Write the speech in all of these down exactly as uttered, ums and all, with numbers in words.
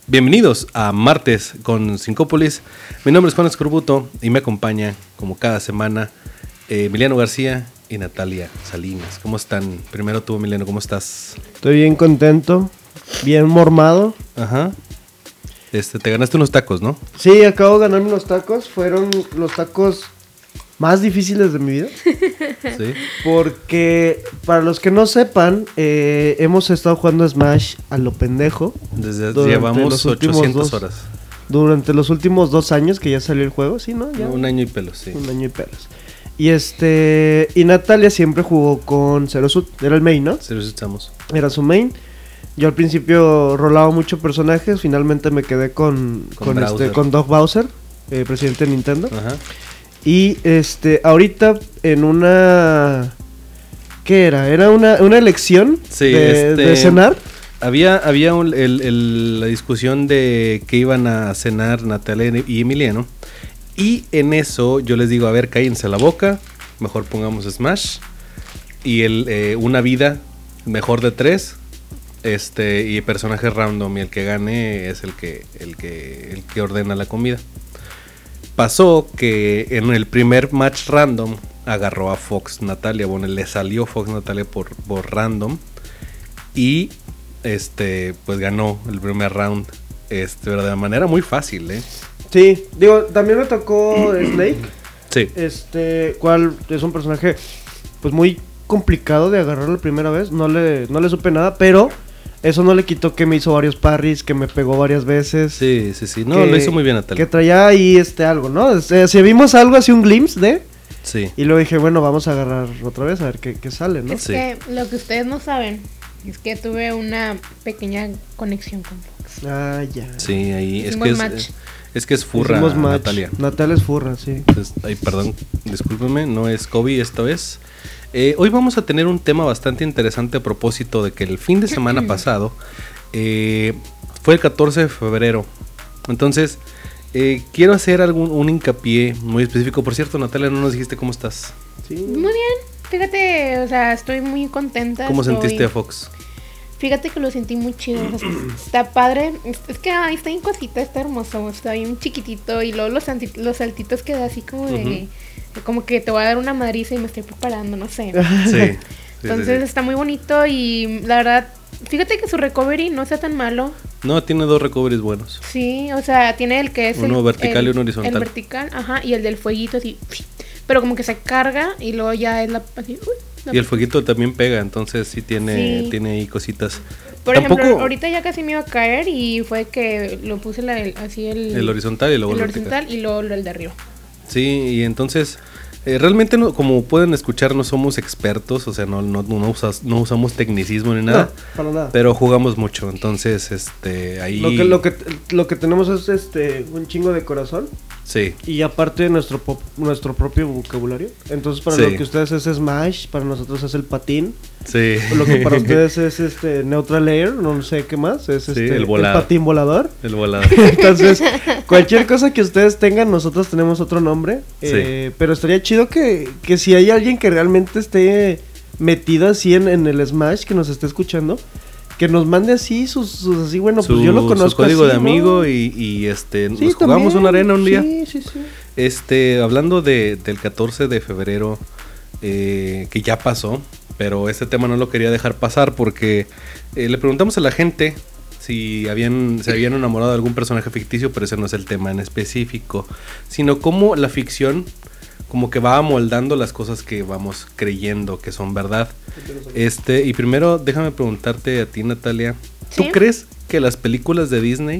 Bienvenidos a Martes con Sincópolis. Mi nombre es Juan Escorbuto y me acompaña, como cada semana, eh, Emiliano García y Natalia Salinas. ¿Cómo están? Primero tú, Emiliano, ¿cómo estás? Estoy bien contento, bien mormado. Ajá. Este, te ganaste unos tacos, ¿no? Sí, acabo de ganarme unos tacos. Fueron los tacos más difíciles de mi vida. Sí. Porque, para los que no sepan, eh, hemos estado jugando Smash a lo pendejo. Desde llevamos ochocientas horas. Durante los últimos dos años que ya salió el juego, ¿sí, no? Ya, un año y pelos, sí. Un año y pelos. Y este... Y Natalia siempre jugó con Zero Suit. Era el main, ¿no? Zero Suit estamos. Era su main. Yo al principio rolaba muchos personajes. Finalmente me quedé con... Con, con, este, con Doug Bowser, eh, presidente de Nintendo. Ajá. Y este, ahorita en una... ¿Qué era? ¿Era una, una elección sí, de, este, de cenar? Había, había un, el, el, la discusión de que iban a cenar Natalia y Emiliano. Y en eso yo les digo, a ver, cállense la boca, mejor pongamos Smash. Y el, eh, una vida, mejor de tres. Este, y personaje random, y el que gane es el que, el que, el que ordena la comida. Pasó que en el primer match random agarró a Fox Natalia. Bueno, le salió Fox Natalia por, por random. Y este pues ganó el primer round. Este, pero de manera muy fácil, ¿eh? Sí, digo, también me tocó Snake. Sí. Este, cual es un personaje pues muy complicado de agarrar la primera vez. No le, no le supe nada, pero eso no le quitó que me hizo varios parries, que me pegó varias veces. Sí, sí, sí. No, que, lo hizo muy bien Natalia. Que traía ahí este algo, ¿no? O sea, si vimos algo así, un glimpse de... Sí. Y luego dije, bueno, vamos a agarrar otra vez a ver qué, qué sale, ¿no? Es Sí. que lo que ustedes no saben es que tuve una pequeña conexión con Fox. Ah, ya. Sí, ahí es Hicimos que es, match. es que es furra Hicimos match. Natalia. Natalia es furra, sí. Entonces, ay, perdón, discúlpeme, no es Kobe esta vez. Eh, hoy vamos a tener un tema bastante interesante a propósito de que el fin de semana pasado eh, fue el catorce de febrero. Entonces, eh, quiero hacer algún un hincapié muy específico. Por cierto, Natalia, no nos dijiste cómo estás. Sí. Muy bien, fíjate, o sea, estoy muy contenta. ¿Cómo estoy... sentiste a Fox? Fíjate que lo sentí muy chido, o sea, está padre, es, es que ay, está bien cosita, está hermoso, está bien chiquitito y luego los, anti- los saltitos que da así como de, uh-huh. como que te voy a dar una madriza y me estoy preparando, no sé. Sí. sí Entonces sí, sí. está muy bonito y la verdad, fíjate que su recovery no está tan malo. No, tiene dos recoveries buenos. Sí, o sea, tiene el que es uno el, vertical el, y uno horizontal. El vertical, ajá, y el del fueguito así, pero como que se carga y luego ya es la así, uy, la y el fueguito también pega, entonces sí tiene, sí. tiene ahí cositas. Por Tampoco... ejemplo, ahorita ya casi me iba a caer y fue que lo puse la, el, así el... El horizontal y luego el el horizontal vertical. y luego el de arriba. Sí, y entonces... Eh, realmente, no, como pueden escuchar, no somos expertos, o sea, no, no, no, usas, no usamos tecnicismo ni nada, No, para nada. Pero jugamos mucho, entonces, este, ahí... Lo que, lo que, lo que tenemos es este un chingo de corazón. Sí. Y aparte nuestro pop, nuestro propio vocabulario. Entonces para Sí. lo que ustedes es Smash, para nosotros es el patín. Sí. Lo que para ustedes es este Neutral Layer, no sé qué más, es Sí, este el volado. el patín volador. El volador. Entonces, cualquier cosa que ustedes tengan, nosotros tenemos otro nombre. Sí. Eh, pero estaría chido que, que si hay alguien que realmente esté metido así en, en el Smash, que nos esté escuchando, que nos mande así sus, sus así, bueno, su, pues yo lo conozco su código así, de ¿no? amigo y, y este, Sí, nos jugamos también, una arena un día. Sí, sí, sí. Este, hablando de, del catorce de febrero, eh, que ya pasó, pero este tema no lo quería dejar pasar porque eh, le preguntamos a la gente si habían, se habían enamorado de algún personaje ficticio, pero ese no es el tema en específico, sino cómo la ficción como que va amoldando las cosas que vamos creyendo que son verdad. Este, y primero déjame preguntarte a ti, Natalia, ¿tú ¿Sí? crees que las películas de Disney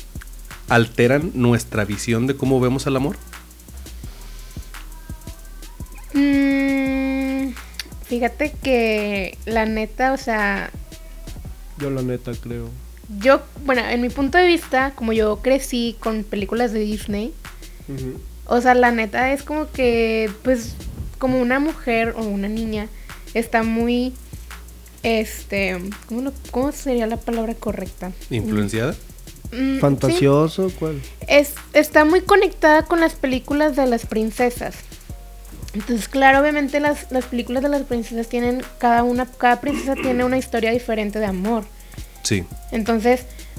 alteran nuestra visión de cómo vemos al amor? Mm, fíjate que la neta, o sea, Yo la neta creo. yo, bueno, en mi punto de vista, como yo crecí con películas de Disney, Uh-huh. o sea, la neta es como que, pues, como una mujer o una niña está muy, este, ¿cómo, lo- cómo sería la palabra correcta? ¿Influenciada? Mm, sí. ¿Fantasioso? ¿Cuál? Es, está muy conectada con las películas de las princesas. Entonces, claro, obviamente las, las películas de las princesas tienen, cada una, cada princesa tiene una historia diferente de amor. Sí. Entonces,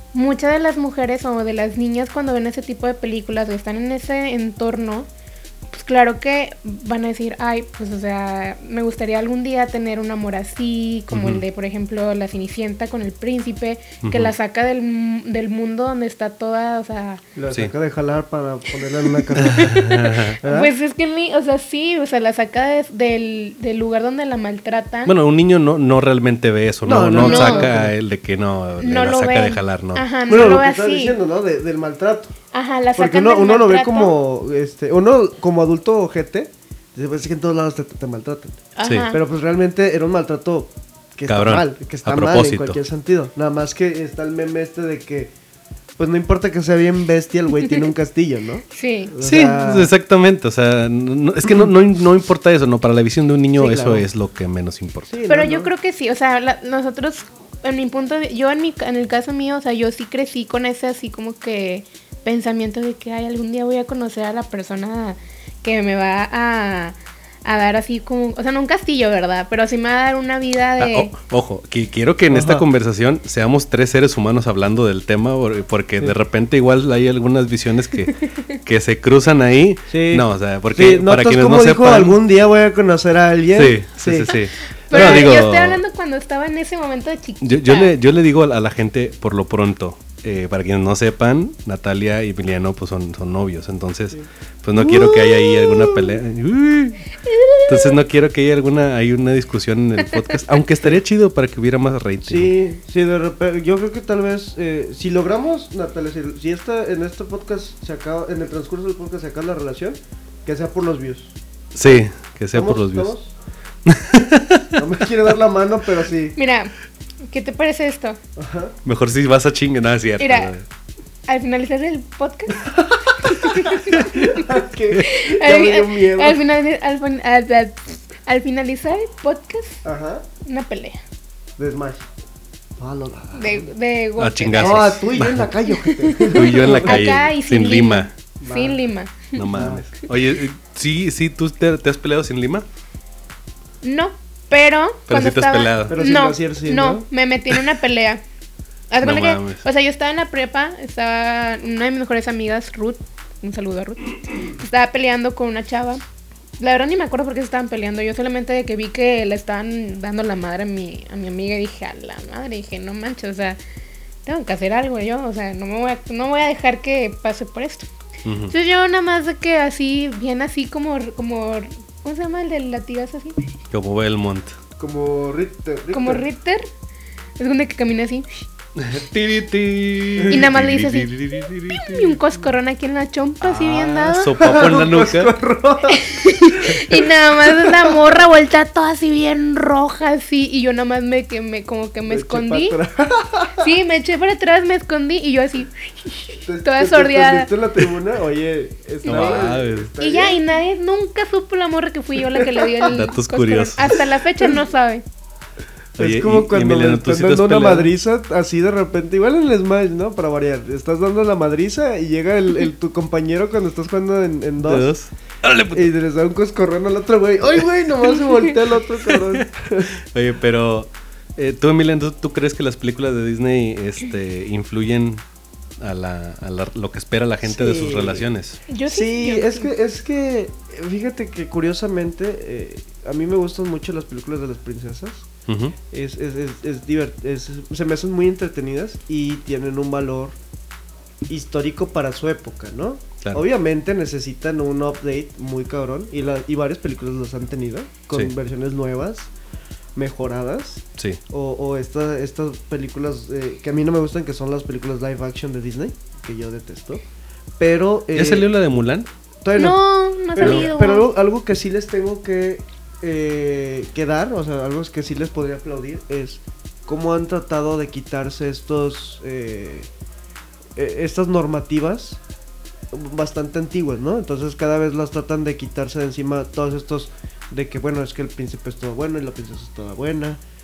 muchas de las mujeres o de las niñas cuando ven ese tipo de películas o están en ese entorno, pues claro que van a decir, ay, pues o sea, me gustaría algún día tener un amor así, como uh-huh. el de, por ejemplo, la Cenicienta con el príncipe, uh-huh. que la saca del, del mundo donde está toda, o sea... La sí. saca de jalar para ponerla en una casa. Pues es que, o sea, sí, o sea, la saca de, del, del lugar donde la maltratan. Bueno, un niño no, no realmente ve eso, no, no, no, no saca el de que no, no la lo saca ven. de jalar, no. Ajá, no bueno, lo, lo ve que estás así. diciendo, ¿no? De, del maltrato. Ajá, la Porque sacan uno, del uno lo ve maltrato. como, este, uno como adulto ojete, es que en todos lados te, te maltratan. Sí. Pero pues realmente era un maltrato que Cabrón, está mal, que está a mal propósito. en cualquier sentido. Nada más que está el meme este de que, pues no importa que sea bien bestia, el güey tiene un castillo, ¿no? Sí. O Sí, sea, exactamente, o sea, no, es que no, no, no importa eso, no, para la visión de un niño Sí, eso claro. es lo que menos importa. sí, Pero no, yo no. creo que sí, o sea, la, nosotros, en mi punto de, yo en mi, en el caso mío, o sea, yo sí crecí con ese así como que pensamiento de que, ay, algún día voy a conocer a la persona que me va a, a dar así como, o sea, no un castillo, ¿verdad? Pero sí me va a dar una vida de... Ah, o- ojo, que quiero que en Ajá. esta conversación seamos tres seres humanos hablando del tema, por- porque Sí. de repente igual hay algunas visiones que, que se cruzan ahí. Sí. No, o sea, porque Sí, para notas quienes como no dijo, sepan... algún día voy a conocer a alguien. Sí, sí, sí, sí. Pero No, digo, yo estoy hablando cuando estaba en ese momento de chiquita. yo, yo le, yo le digo a la, a la gente, por lo pronto, eh, para quienes no sepan, Natalia y Emiliano pues son, son novios, entonces pues no quiero que haya ahí alguna pelea. Uy. Entonces no quiero que haya alguna hay una discusión en el podcast, aunque estaría chido para que hubiera más rating. Sí, sí, de repente, yo creo que tal vez, eh, si logramos, Natalia, si, si esta, en este podcast se acaba, en el transcurso del podcast se acaba la relación, que sea por los views. Sí, que sea por ¿Estamos? los views. ¿Estamos? No me quiere dar la mano, pero sí. Mira, ¿qué te parece esto? Ajá. Mejor si vas a chingar, nada, es cierto. Mira, al finalizar el podcast... Que ya me dio miedo. Al, final, al, fin- al- al- al finalizar el podcast, Ajá. una pelea De Smash. Ah, lo da. de, de golpes. chingazos. No, tú y yo en la calle, ojete. Tú y yo en la calle, Acá y sin, sin lima. lima. Sin lima. No mames. Oye, eh, sí, sí, ¿tú te, te has peleado sin lima? No, pero, Pero cuando sí te has estaba... peleado. Pero sin no, brasier, sí, no, ¿no? me metí en una pelea. Haz No cuenta que, mames. o sea, yo estaba en la prepa, estaba una de mis mejores amigas, Ruth, un saludo a Ruth, estaba peleando con una chava. La verdad ni me acuerdo por qué se estaban peleando, yo solamente de que vi que le estaban dando la madre a mi, a mi amiga y dije, a la madre, dije, no manches, o sea, tengo que hacer algo yo, o sea, no me voy a, no voy a dejar que pase por esto. Ujú. Entonces yo nada más de que así, bien así como, como, ¿cómo se llama el del latigazo así? Como Belmont. Como Ritter. Ritter. Como Ritter, es donde que camina así. Y Y nada más le dice así, y un coscorrón aquí en la chompa, así bien dado. Sopapo en la nuca. Y nada más la morra vuelta toda así bien roja, así. Y yo nada más me, que me como que me, Me eché escondí. pa' atrás. Sí, me eché para atrás, me escondí. Y yo así. Te- Toda te- te sordeada. escondiste en la tribuna, oye, está, No mames. está Y ya, bien. y nadie nunca supo la morra que fui yo la que le dio el Datos coscorrón. curiosos. Hasta la fecha no sabe. Oye, Es como y- y cuando Emiliano, le ¿tú están sí te has dando una peleado? madriza así de repente, igual en el Smash, ¿no? Para variar, estás dando la madriza y llega el, el- tu compañero cuando estás jugando en, en ¿De dos, dos? Órale, puto. y les da un coscorrón al otro güey. ¡Ay, güey! Nomás se voltea el otro cabrón. Oye, pero eh, tú, Emiliano, ¿tú, tú crees que las películas de Disney este, influyen a, la, a la- lo que espera la gente de sus Sí. relaciones? Yo sí. Sí, yo es sí. que, es que, fíjate que curiosamente, eh, a mí me gustan mucho las películas de las princesas. Ujú. Es, es, es, es, divert- es- se me hacen muy entretenidas y tienen un valor histórico para su época, ¿no? Claro. Obviamente necesitan un update muy cabrón y, la, y varias películas los han tenido con Sí. versiones nuevas, mejoradas. Sí. O, o esta- estas películas eh, que a mí no me gustan, que son las películas live action de Disney, que yo detesto. Pero... ¿Ya eh, salió la de Mulan? todavía No, no ha pero, salido. pero algo, algo que sí les tengo que, eh, que dar, o sea, algo que sí les podría aplaudir es cómo han tratado de quitarse estos eh, eh, estas normativas bastante antiguas, ¿no? Entonces cada vez las tratan de quitarse de encima todos estos de que bueno, es que el príncipe es todo bueno y la princesa es toda buena.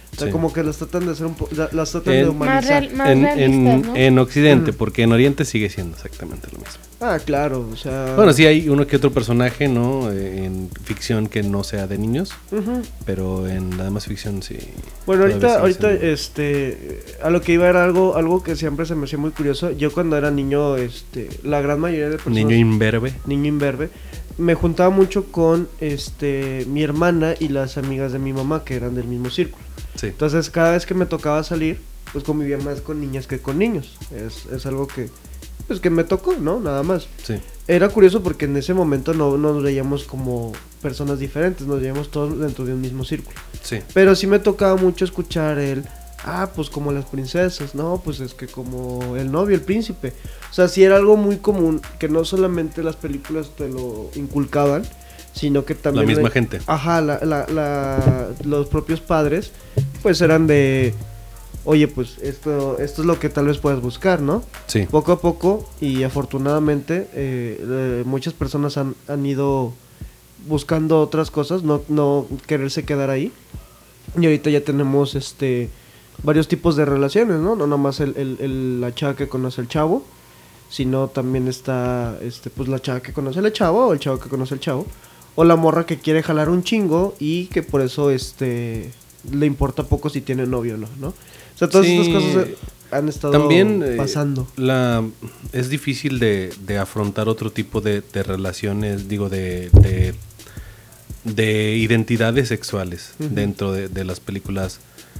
O sea, Sí. como que las tratan de hacer un po- la- las tratan En- de Más, humanizar. real, más en, realistas, en, ¿no? en Occidente, Mm. porque en Oriente sigue siendo exactamente lo mismo. Ah, claro, o sea... Bueno, sí hay uno que otro personaje, ¿no? Eh, En ficción que no sea de niños, Ujú. pero en la demás ficción sí. Bueno, todavía ahorita, sigue ahorita, siendo- este, a lo que iba era algo, algo que siempre se me hacía muy curioso. Yo cuando era niño, este, la gran mayoría de personas, Niño imberbe. niño imberbe, me juntaba mucho con, este, mi hermana y las amigas de mi mamá que eran del mismo círculo. Sí. Entonces, cada vez que me tocaba salir, pues convivía más con niñas que con niños. Es, es algo que, pues que me tocó, ¿no? Nada más. Sí. Era curioso porque en ese momento no nos veíamos como personas diferentes, nos veíamos todos dentro de un mismo círculo. Sí. Pero sí me tocaba mucho escuchar el, ah, pues como las princesas, no, pues es que como el novio, el príncipe. O sea, sí era algo muy común, que no solamente las películas te lo inculcaban, sino que también... La misma la- gente. Ajá, la, la, la- los propios padres, pues eran de, oye, pues esto, esto es lo que tal vez puedas buscar, ¿no? Sí. Poco a poco y afortunadamente eh, eh, muchas personas han, han ido buscando otras cosas, no, no quererse quedar ahí. Y ahorita ya tenemos este varios tipos de relaciones, ¿no? No nomás el, el, el- la chava que conoce al chavo, sino también está este pues la chava que conoce al chavo o el chavo que conoce al chavo. O la morra que quiere jalar un chingo y que por eso este le importa poco si tiene novio o no, ¿no? O sea, todas Sí. estas cosas eh, han estado También eh, pasando. la es difícil de, de afrontar otro tipo de, de relaciones, digo, de, de, de identidades sexuales Ujú. dentro de, de las películas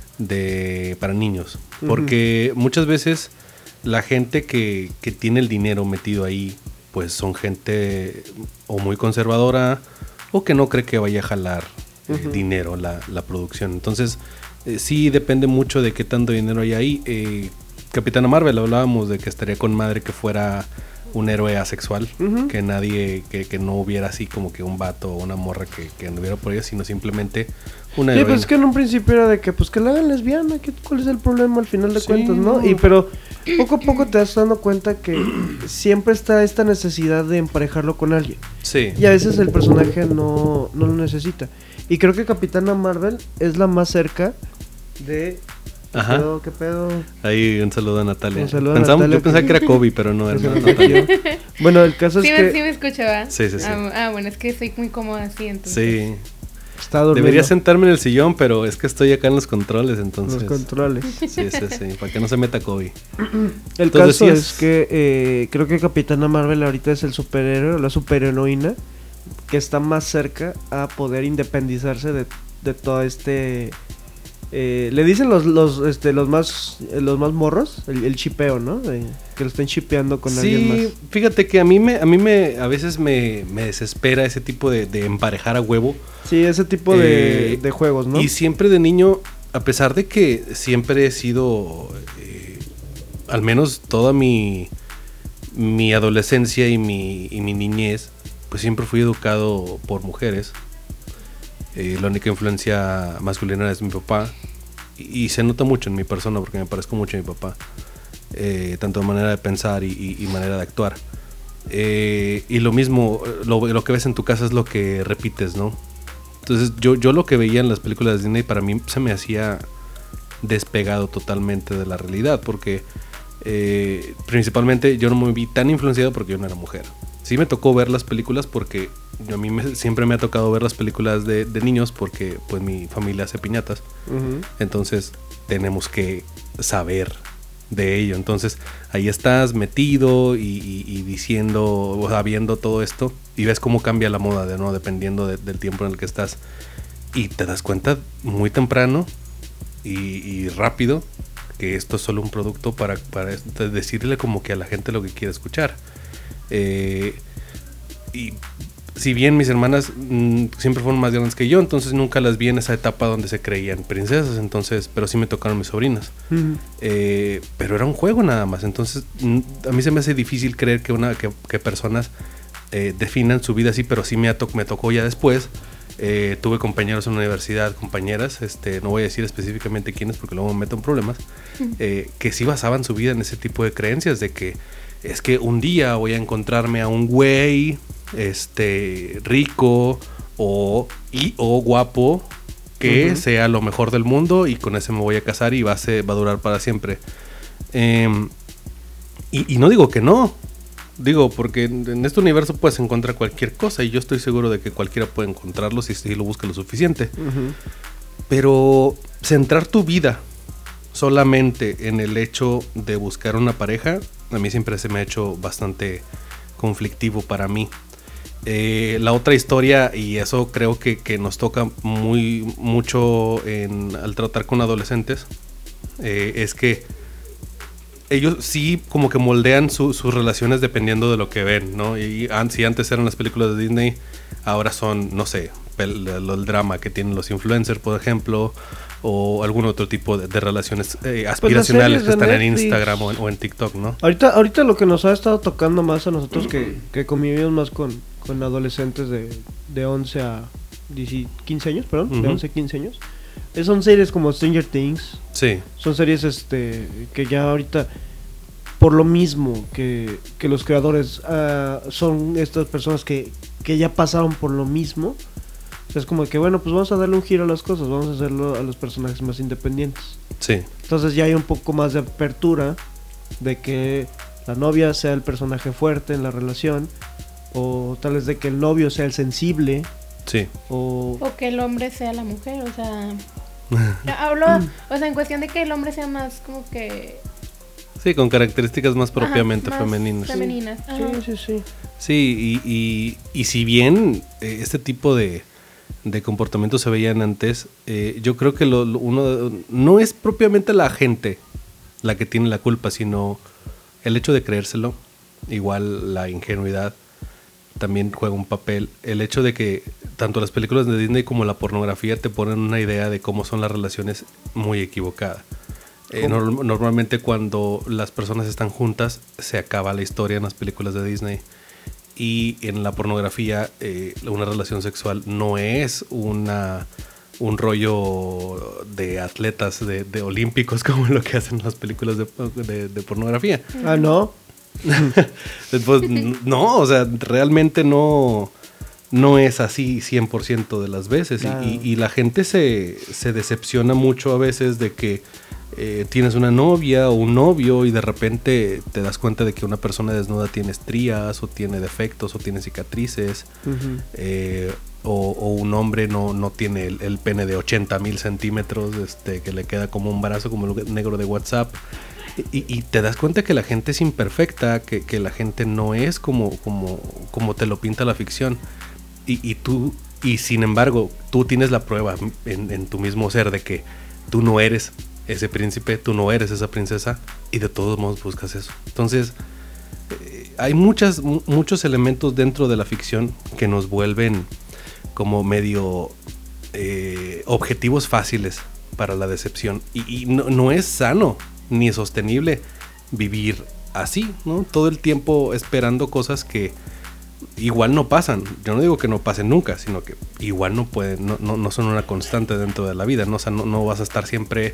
de para niños. Ujú. Porque muchas veces la gente que, que tiene el dinero metido ahí, pues son gente o muy conservadora o que no cree que vaya a jalar eh, Ujú. dinero la, la producción. Entonces, eh, sí depende mucho de qué tanto dinero hay ahí. Eh, Capitana Marvel, hablábamos de que estaría con madre que fuera un héroe asexual, Ujú. que nadie, que, que no hubiera así como que un vato o una morra que, que anduviera por ella, sino simplemente una Sí, heroína. pues es que en un principio era de que pues que la hagan lesbiana, ¿qué, ¿cuál es el problema al final de Sí, cuentas, no? no. Y pero poco a poco te vas dando cuenta que siempre está esta necesidad de emparejarlo con alguien. Sí. Y a veces el personaje no, no lo necesita. Y creo que Capitana Marvel es la más cerca de... ¿Qué Ajá. pedo? ¿Qué pedo? Ahí un saludo a Natalia. Un saludo a Pensamos- Natalia yo pensaba que- que era Kobe, pero no, era Que se nos Natalia. metió. Bueno, el caso Sí, es me, que sí me escuchaba. Sí, sí, sí. Ah, ah, bueno, es que soy muy cómoda así, entonces. Sí. está durmiendo. Debería sentarme en el sillón, pero es que estoy acá en los controles, entonces. los controles. Sí, sí, sí, para que no se meta Kobe. El Entonces, caso sí es, es- que eh, creo que Capitana Marvel ahorita es el superhéroe, la superheroína que está más cerca a poder independizarse de, de todo este... eh, le dicen los los este los más eh, los más morros, el, el chipeo, ¿no? De- que lo estén chipeando con alguien Sí, más. fíjate que a mí me, a mí me, a veces me, me desespera ese tipo de, de emparejar a huevo. Sí, ese tipo de, Eh, de juegos, ¿no? Y siempre de niño, a pesar de que siempre he sido, eh, al menos toda mi, mi adolescencia y mi, y mi niñez, pues siempre fui educado por mujeres. Eh, la única influencia masculina es mi papá. Y, y se nota mucho en mi persona porque me parezco mucho a mi papá. Eh, tanto de manera de pensar y, y- y manera de actuar. Eh, y lo mismo, lo, lo que ves en tu casa es lo que repites, ¿no? Entonces yo, yo lo que veía en las películas de Disney para mí se me hacía despegado totalmente de la realidad, porque eh, principalmente yo no me vi tan influenciado porque yo no era mujer. Sí me tocó ver las películas porque yo, a mí me- siempre me ha tocado ver las películas de, de niños porque pues mi familia hace piñatas, Ujú. entonces tenemos que saber de ello. Entonces ahí estás metido y, y- y diciendo, o sea, viendo todo esto y ves cómo cambia la moda, de no dependiendo de- del tiempo en el que estás, y te das cuenta muy temprano y, y rápido que esto es solo un producto para, para decirle como que a la gente lo que quiere escuchar. Eh, y si bien mis hermanas mm, siempre fueron más grandes que yo, entonces nunca las vi en esa etapa donde se creían princesas, entonces, pero sí me tocaron mis sobrinas. Ujú. Eh, pero era un juego nada más, entonces mm, a mí se me hace difícil creer que una que, que personas eh, definan su vida así, pero sí me, to- me tocó ya después. Eh, tuve compañeros en la universidad, compañeras, este, no voy a decir específicamente quiénes porque luego me meto en problemas, eh, que sí basaban su vida en ese tipo de creencias de que es que un día voy a encontrarme a un güey este rico o, y, o guapo que Ujú. sea lo mejor del mundo y con ese me voy a casar y va a, ser, va a durar para siempre. Eh, y, y no digo que no. Digo, porque en este universo puedes encontrar cualquier cosa y yo estoy seguro de que cualquiera puede encontrarlo si, si lo busca lo suficiente. Ujú. Pero centrar tu vida solamente en el hecho de buscar una pareja, a mí siempre se me ha hecho bastante conflictivo para mí. Eh, la otra historia, y eso creo que, que nos toca muy mucho en, al tratar con adolescentes, eh, es que ellos sí como que moldean su, sus relaciones dependiendo de lo que ven, ¿no? Y an- si antes eran las películas de Disney, ahora son, no sé, el, el, el drama que tienen los influencers, por ejemplo, o algún otro tipo de, de relaciones eh, aspiracionales que series de están en Netflix. Instagram o en, o en TikTok, ¿no? Ahorita, ahorita lo que nos ha estado tocando más a nosotros que, que convivimos más con, con adolescentes de, de once a diez, quince años, perdón, de Ujú. once a quince años. Eh, Son series como Stranger Things, Sí, son series este que ya ahorita por lo mismo que, que los creadores ah, son estas personas que, que ya pasaron por lo mismo. O sea, es como que bueno, pues vamos a darle un giro a las cosas, vamos a hacerlo a los personajes más independientes. sí, Entonces ya hay un poco más de apertura de que la novia sea el personaje fuerte en la relación, o tal vez de que el novio sea el sensible, sí. o... O que el hombre sea la mujer, o sea... yo hablo, o sea, en cuestión de que el hombre sea más como que... Sí, con características más propiamente ajá, más femeninas. femeninas. Ajá. Sí, sí, sí. Sí, y, y, y si bien eh, este tipo de, de comportamientos se veían antes, eh, yo creo que lo, lo- uno no es propiamente la gente la que tiene la culpa, sino el hecho de creérselo, igual la ingenuidad también juega un papel. El hecho de que tanto las películas de Disney como la pornografía te ponen una idea de cómo son las relaciones muy equivocada. Eh, ¿Cómo? norm- normalmente cuando las personas están juntas se acaba la historia en las películas de Disney, y en la pornografía eh, una relación sexual no es una un rollo de atletas de, de olímpicos como lo que hacen las películas de, de, de pornografía. Ah, no. Pues, no, o sea, realmente no, no es así cien por ciento de las veces. Claro. Y, y, y la gente se, se decepciona mucho a veces de que eh, tienes una novia o un novio y de repente te das cuenta de que una persona desnuda tiene estrías o tiene defectos o tiene cicatrices. Ujú. Eh, o, o un hombre no, no tiene el, el pene de ochenta mil centímetros, este, que le queda como un brazo, como el negro de WhatsApp. Y, y te das cuenta que la gente es imperfecta, que, que la gente no es como, como, como te lo pinta la ficción. Y, y tú, y sin embargo, tú tienes la prueba en, en tu mismo ser de que tú no eres ese príncipe, tú no eres esa princesa, y de todos modos buscas eso. Entonces, eh, hay muchas, mu- muchos elementos dentro de la ficción que nos vuelven como medio eh, objetivos fáciles para la decepción. Y, y no, no es sano ni sostenible vivir así, ¿no? Todo el tiempo esperando cosas que igual no pasan. Yo no digo que no pasen nunca, sino que igual no pueden, no, no, no son una constante dentro de la vida, ¿no? O sea, no, no vas a estar siempre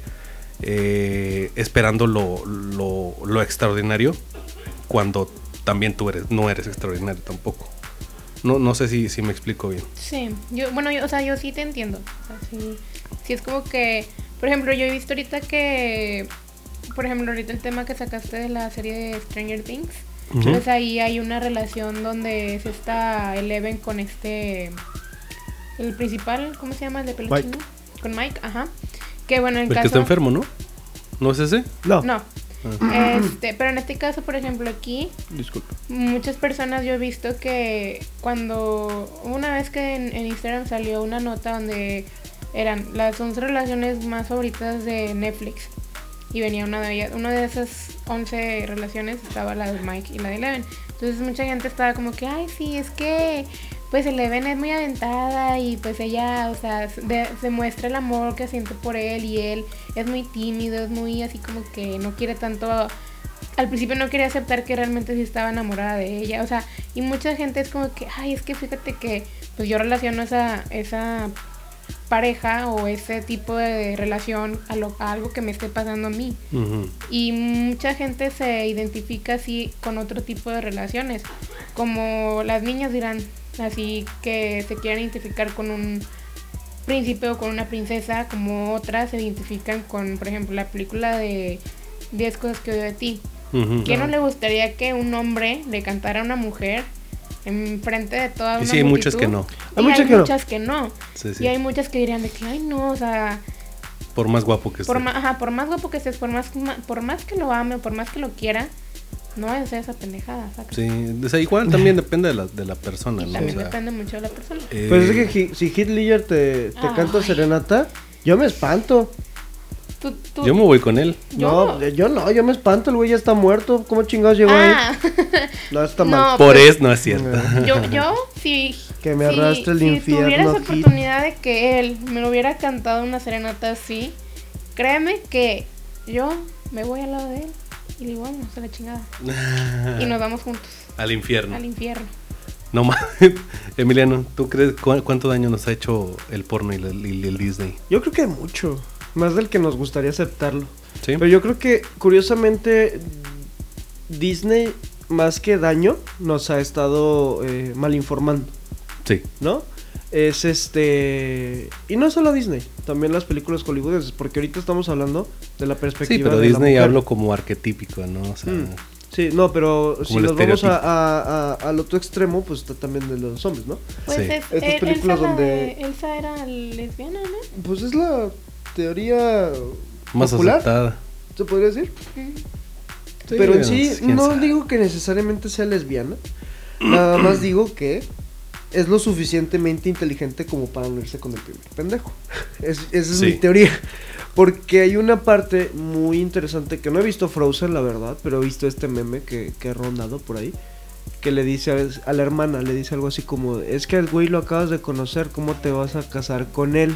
eh, esperando lo, lo, lo extraordinario cuando también tú eres, no eres extraordinario tampoco. No, no sé si, si me explico bien. Sí, yo, bueno, yo, o sea, yo sí te entiendo. O sea, sí, sí es como que, por ejemplo, yo he visto ahorita que, por ejemplo, ahorita el tema que sacaste de la serie de Stranger Things, Ujú. pues ahí hay una relación donde es esta Eleven con este, el principal, ¿cómo se llama? El de pelo Mike. chino. Con Mike, ajá. Que bueno, en El caso... que está enfermo, ¿no? ¿No es ese? No. No. Ah. Este, pero en este caso, por ejemplo, aquí, Disculpa. muchas personas yo he visto que cuando una vez que en, en Instagram salió una nota donde eran las once relaciones más favoritas de Netflix y venía una de ellas, una de esas once relaciones estaba la de Mike y la de Eleven. Entonces mucha gente estaba como que, ay, sí, es que pues Eleven es muy aventada y pues ella, o sea, de, se muestra el amor que siente por él y él es muy tímido, es muy así como que no quiere tanto, al principio no quería aceptar que realmente sí estaba enamorada de ella, o sea, y mucha gente es como que, ay, es que fíjate que pues yo relaciono esa, esa pareja o ese tipo de relación a, lo, a algo que me esté pasando a mí. Ujú. Y mucha gente se identifica así con otro tipo de relaciones, como las niñas dirán, así que se quieran identificar con un príncipe o con una princesa, como otras se identifican con, por ejemplo, la película de diez cosas que odio de ti. Uh-huh. ¿Quién no le gustaría que un hombre le cantara a una mujer en frente de toda una Y sí, hay multitud? muchas que no. Y Hay muchas hay que no. muchas que no. Sí, sí. Y hay muchas que dirían de que, ay, no, o sea... Por más guapo que Por, esté. ma- ajá, por más guapo que estés, por más, ma- por más que lo ame, por más que lo quiera, no vaya a ser esa pendejada, ¿sacas? Sí, o sea, igual también depende de la, de la persona, Y ¿no? también O sea, depende mucho de la persona. eh, Pues es que hi- si Heath Ledger te, te Ay. canta serenata, yo me espanto. Tú, tú, yo me voy con él. Yo- No, yo no, yo me espanto, el güey ya está muerto. ¿Cómo chingados llegó ah, ahí? No, está No, mal. Por pues- eso no es cierto. yo, yo, si... Que me si- arrastre el si infierno, tuviera esa Heath. oportunidad de que él me lo hubiera cantado una serenata así, créeme que yo me voy al lado de él y le digo, vamos a la chingada. Y nos vamos juntos Al infierno. al infierno. No más. Emiliano, ¿tú crees cu- cuánto daño nos ha hecho el porno y el, y el Disney? Yo creo que mucho, más del que nos gustaría aceptarlo. ¿Sí? Pero yo creo que, curiosamente, Disney, más que daño, nos ha estado eh, mal informando, Sí. ¿no? Es este... Y no solo Disney, también las películas hollywoodenses, porque ahorita estamos hablando de la perspectiva Sí, pero de la Disney mujer. hablo como arquetípico, ¿no? O sea, Mm. Sí, no, pero si el nos vamos a, estereotipo. a- a- al otro extremo, pues está también de los hombres, ¿no? Pues Sí. es, Estas el- películas Elsa, la donde- de- Elsa era lesbiana, ¿no? Pues es la teoría más popular, aceptada. ¿se podría decir? Mm. Sí, Pero en sí, quién no sabe. digo que necesariamente sea lesbiana. Nada más digo que es lo suficientemente inteligente como para unirse con el primer pendejo. Es, esa es Sí. mi teoría. Porque hay una parte muy interesante que no he visto Frozen, la verdad, pero he visto este meme que, que ha rondado por ahí. Que le dice a, a la hermana, le dice algo así como, es que el güey lo acabas de conocer, ¿cómo te vas a casar con él?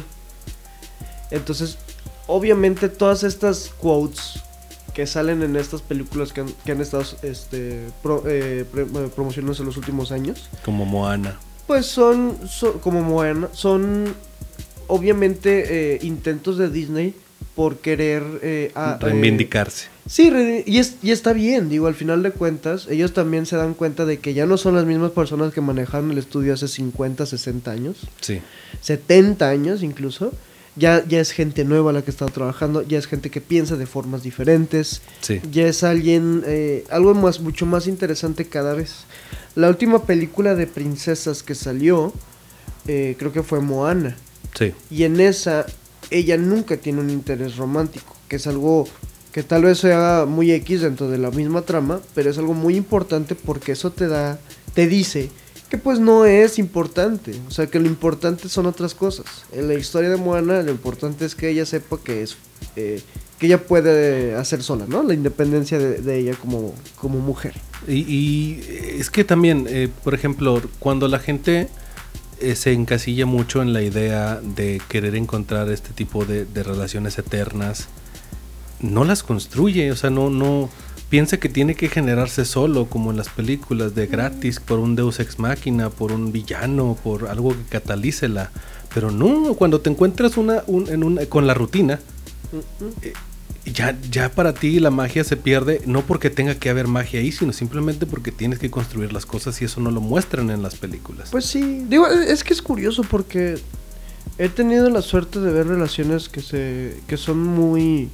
Entonces, obviamente todas estas quotes que salen en estas películas que han, que han estado este, pro- eh, pre- eh, promocionándose en los últimos años, Como Moana. pues son, son como Moana, son obviamente eh, intentos de Disney por querer eh, a- Reivindicarse. eh, sí, re- y, es, y está bien, digo, al final de cuentas, ellos también se dan cuenta de que ya no son las mismas personas que manejaron el estudio hace cincuenta, sesenta años, Sí. setenta años incluso. Ya, ya es gente nueva la que está trabajando, ya es gente que piensa de formas diferentes, Sí. ya es alguien, eh, algo más, mucho más interesante cada vez. La última película de princesas que salió, eh, creo que fue Moana, Sí. y en esa ella nunca tiene un interés romántico, que es algo que tal vez sea muy X dentro de la misma trama, pero es algo muy importante porque eso te da, te dice que pues no es importante, o sea que lo importante son otras cosas. En la historia de Moana lo importante es que ella sepa que es eh, que ella puede hacer sola, ¿no? La independencia de, de ella como, como mujer. Y, y es que también, eh, por ejemplo, cuando la gente eh, se encasilla mucho en la idea de querer encontrar este tipo de, de relaciones eternas, no las construye, o sea, no, no piensa que tiene que generarse solo, como en las películas de gratis, por un Deus Ex Machina, por un villano, por algo que catalice la. Pero no, cuando te encuentras una, un, en una, con la rutina, eh, ya, ya para ti la magia se pierde, no porque tenga que haber magia ahí, sino simplemente porque tienes que construir las cosas y eso no lo muestran en las películas. Pues sí, digo, es que es curioso porque he tenido la suerte de ver relaciones que se que son muy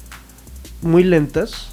muy lentas,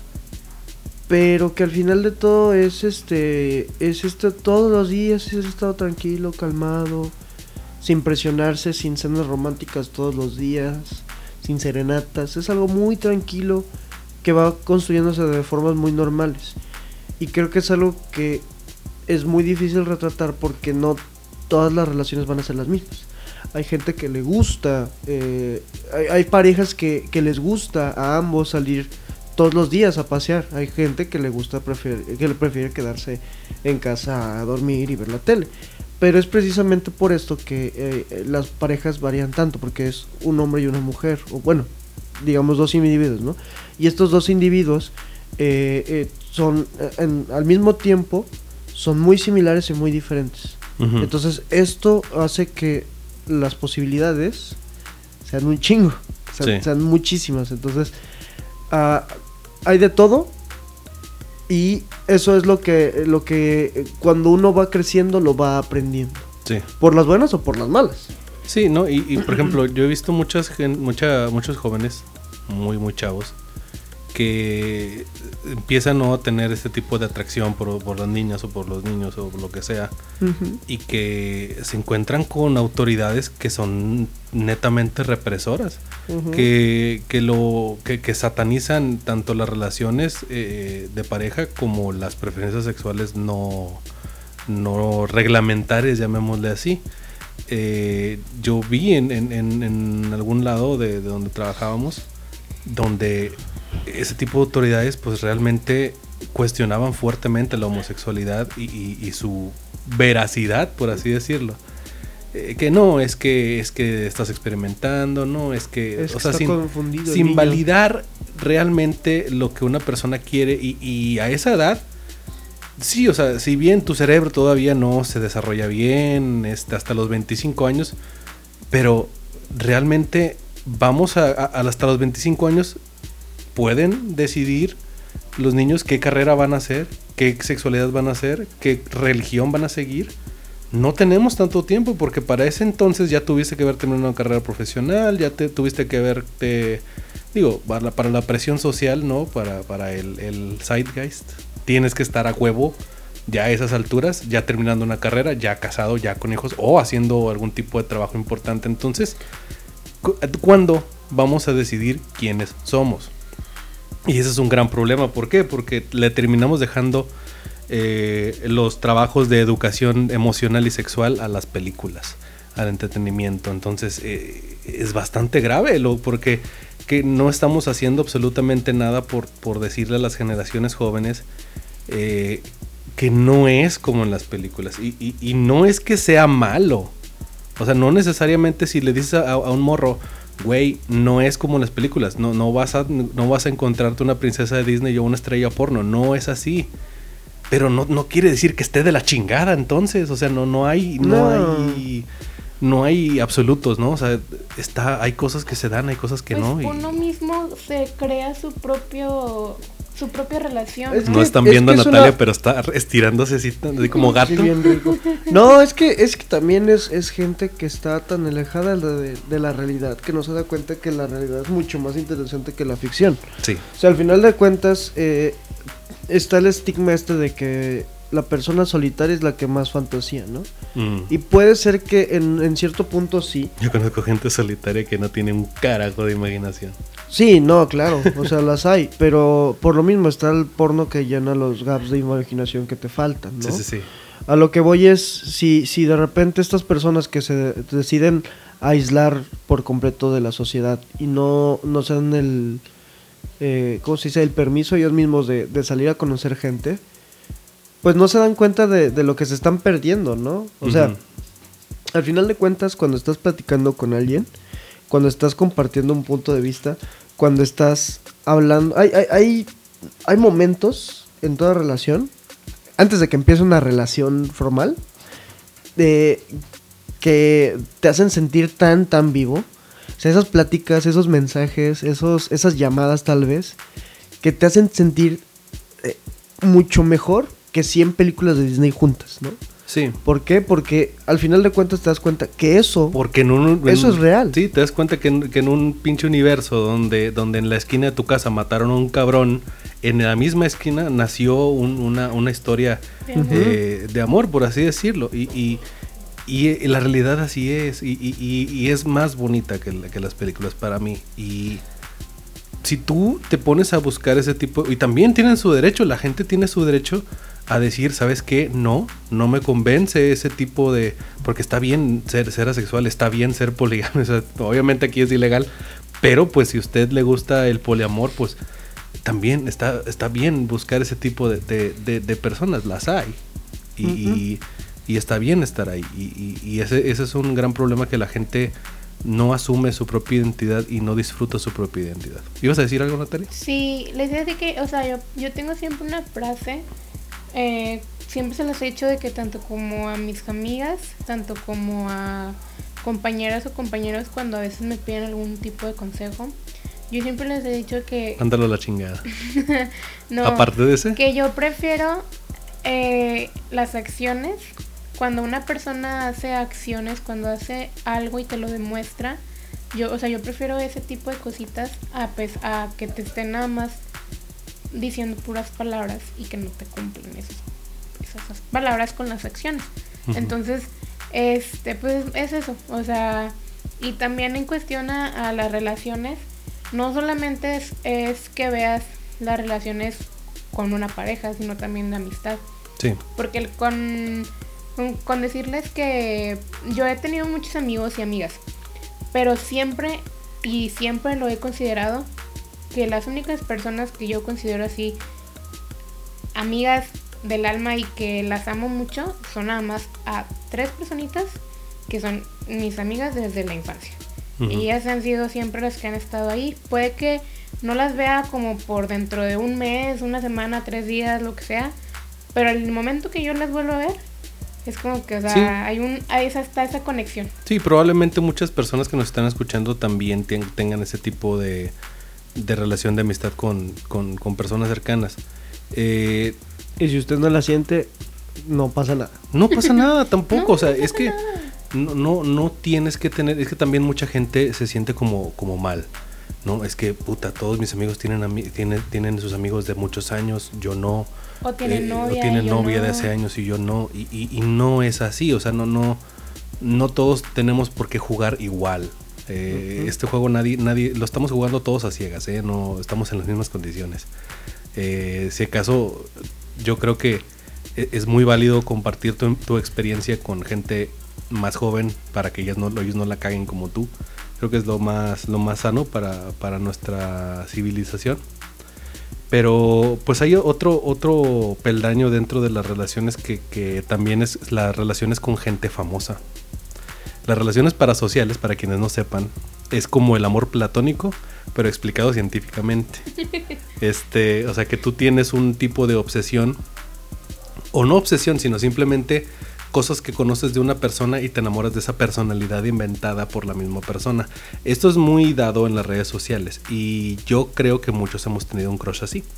pero que al final de todo es este es esto todos los días es estado tranquilo, calmado, sin presionarse, sin cenas románticas todos los días, sin serenatas, es algo muy tranquilo que va construyéndose de formas muy normales. Y creo que es algo que es muy difícil retratar porque no todas las relaciones van a ser las mismas. Hay gente que le gusta, eh, hay, hay parejas que, que les gusta a ambos salir todos los días a pasear. Hay gente que le gusta, prefiere, que le prefiere quedarse en casa a dormir y ver la tele. Pero es precisamente por esto que eh, las parejas varían tanto, porque es un hombre y una mujer, o bueno, digamos dos individuos, ¿no? Y estos dos individuos eh, eh, son, eh, en, al mismo tiempo, son muy similares y muy diferentes. Uh-huh. Entonces esto hace que las posibilidades sean un chingo, sean, Sí. sean muchísimas. Entonces uh, hay de todo y eso es lo que, lo que eh, cuando uno va creciendo lo va aprendiendo, Sí. por las buenas o por las malas. Sí, ¿no? Y, y por ejemplo, yo he visto muchas gen- mucha, muchos jóvenes, muy, muy chavos, que empiezan, ¿no?, a tener este tipo de atracción por, por las niñas o por los niños o por lo que sea, Ujú. y que se encuentran con autoridades que son netamente represoras, Ujú. que, que, lo, que, que satanizan tanto las relaciones eh, de pareja como las preferencias sexuales no, no reglamentarias, llamémosle así. Eh, yo vi en, en, en, en algún lado de, de donde trabajábamos, donde ese tipo de autoridades pues realmente cuestionaban fuertemente la homosexualidad y, y, y su veracidad, por así decirlo. Eh, que no, es que es que estás experimentando, no, es que, Es o que sea, está sin, confundido el sin niño. validar realmente lo que una persona quiere y, y a esa edad, sí, o sea, si bien tu cerebro todavía no se desarrolla bien, este, hasta los veinticinco años, pero realmente vamos a, a, a hasta los veinticinco años pueden decidir los niños qué carrera van a hacer, qué sexualidad van a hacer, qué religión van a seguir. No tenemos tanto tiempo porque para ese entonces ya tuviste que haber terminado una carrera profesional, ya te tuviste que haberte, digo, para la, para la presión social, ¿no? Para, para el, el zeitgeist. Tienes que estar a huevo ya a esas alturas, ya terminando una carrera, ya casado, ya con hijos o haciendo algún tipo de trabajo importante. Entonces, cu- ¿cuándo vamos a decidir quiénes somos? Y ese es un gran problema. ¿Por qué? Porque le terminamos dejando eh, los trabajos de educación emocional y sexual a las películas, al entretenimiento. Entonces eh, es bastante grave lo, porque que no estamos haciendo absolutamente nada por, por decirle a las generaciones jóvenes eh, que no es como en las películas. Y, y, y no es que sea malo. O sea, no necesariamente si le dices a, a un morro, güey, no es como en las películas, no, no, vas a, no vas a encontrarte una princesa de Disney o una estrella porno, no es así. Pero no, no quiere decir que esté de la chingada entonces, o sea, no, no hay, no, No. hay, no hay absolutos, ¿no? O sea, está, hay cosas que se dan, hay cosas que Pues no. Y uno mismo se crea su propio su propia relación, Es ¿no? no que- están es viendo a que es Natalia, una- pero está estirándose así, así como gato. Sí, bien rico. No, es que es que también es, es gente que está tan alejada de, de la realidad que no se da cuenta que la realidad es mucho más interesante que la ficción. Sí. O sea, al final de cuentas eh, está el estigma este de que la persona solitaria es la que más fantasía, ¿no? Mm. Y puede ser que en, en cierto punto sí. Yo conozco gente solitaria que no tiene un carajo de imaginación. Sí, no, claro, o sea, las hay, pero por lo mismo está el porno que llena los gaps de imaginación que te faltan, ¿no? Sí, sí, sí. A lo que voy es, si, si de repente estas personas que se de- deciden aislar por completo de la sociedad y no, no se dan el, eh, ¿cómo se dice? El permiso ellos mismos de, de salir a conocer gente, pues no se dan cuenta de, de lo que se están perdiendo, ¿no? O sea, Ujú. al final de cuentas, cuando estás platicando con alguien, cuando estás compartiendo un punto de vista, cuando estás hablando, hay, hay, hay, hay momentos en toda relación, antes de que empiece una relación formal, de que te hacen sentir tan, tan vivo. O sea, esas pláticas, esos mensajes, esos, esas llamadas tal vez, que te hacen sentir eh, mucho mejor que cien películas de Disney juntas, ¿no? Sí. ¿Por qué? Porque al final de cuentas te das cuenta que eso... Porque en un... en- Eso es real. Sí, te das cuenta que en, que en un pinche universo donde, donde en la esquina de tu casa mataron a un cabrón, en la misma esquina nació un- una, una historia De amor. eh, de amor, por así decirlo. Y, y, y la realidad así es. Y, y- y- y es más bonita que, la- que las películas para mí. Y si tú te pones a buscar ese tipo... Y también tienen su derecho, la gente tiene su derecho a decir, ¿sabes qué? No, no me convence ese tipo de... Porque está bien ser, ser asexual, está bien ser poligámico, o sea, obviamente aquí es ilegal, pero pues si a usted le gusta el poliamor, pues también está, está bien buscar ese tipo de, de, de, de personas, las hay, y, Ujú. y, y está bien estar ahí, y, y, y ese, ese es un gran problema, que la gente no asume su propia identidad y no disfruta su propia identidad. ¿Ibas a decir algo, Natalia? Sí, les decía que, o sea, yo, yo tengo siempre una frase, eh, siempre se los he dicho de que tanto como a mis amigas, tanto como a compañeras o compañeros cuando a veces me piden algún tipo de consejo, yo siempre les he dicho que... Ándalo a la chingada. no, Aparte de ese. que yo prefiero eh, las acciones cuando una persona hace acciones, cuando hace algo y te lo demuestra, yo, o sea, yo prefiero ese tipo de cositas a, pues, a que te estén nada más diciendo puras palabras y que no te cumplen esas, esas palabras con las acciones. Uh-huh. Entonces, este, pues es eso, o sea, y también en cuestión a, a las relaciones, no solamente es, es que veas las relaciones con una pareja, sino también de amistad. Sí. Porque el, con, con, con decirles que yo he tenido muchos amigos y amigas, pero siempre y siempre lo he considerado que las únicas personas que yo considero así amigas del alma y que las amo mucho son nada más a tres personitas que son mis amigas desde la infancia. Uh-huh. Y ellas han sido siempre las que han estado ahí. Puede que no las vea como por dentro de un mes, una semana, tres días, lo que sea, pero el momento que yo las vuelvo a ver es como que, o sea, sí. hay un, hay esa, está esa conexión. Sí, probablemente muchas personas que nos están escuchando también ten, tengan ese tipo de, de relación de amistad con, con, con personas cercanas. Eh, y si usted no la siente, no pasa nada. No pasa nada tampoco, no, o sea, no es que no, no, no tienes que tener, es que también mucha gente se siente como, como mal, ¿no? Es que, puta, todos mis amigos tienen, ami- tienen, tienen sus amigos de muchos años, yo no. O tienen eh, novia. O tienen novia no. de hace años y yo no. Y, y, y no es así, o sea, no, no, no todos tenemos por qué jugar igual. Eh, uh-huh. Este juego nadie, nadie, lo estamos jugando todos a ciegas, ¿eh? No estamos en las mismas condiciones. Eh, si acaso, yo creo que es muy válido compartir tu, tu experiencia con gente más joven para que ellas no, ellos no la caguen como tú. Creo que es lo más, lo más sano para, para nuestra civilización. Pero pues hay otro, otro peldaño dentro de las relaciones que, que también es las relaciones con gente famosa. Las relaciones parasociales, para quienes no sepan, es como el amor platónico, pero explicado científicamente. Este, o sea que tú tienes un tipo de obsesión, o no obsesión, sino simplemente cosas que conoces de una persona y te enamoras de esa personalidad inventada por la misma persona. Esto es muy dado en las redes sociales y yo creo que muchos hemos tenido un crush así.